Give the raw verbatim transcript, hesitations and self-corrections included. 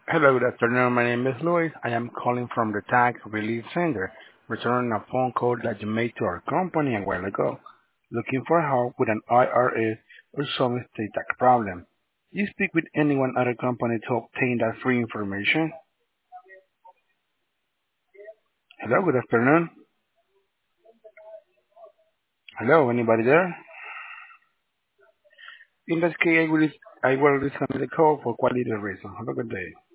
Hello, good afternoon. My name is Luis. I am calling from the Tax Relief Center, returning a phone call that you made to our company a while ago, looking for help with an I R S or some state tax problem. You speak with anyone at a company to obtain that free information? Hello, good afternoon. Hello, anybody there? In that case, I will, I will listen to the call for quality reasons. Have a good day.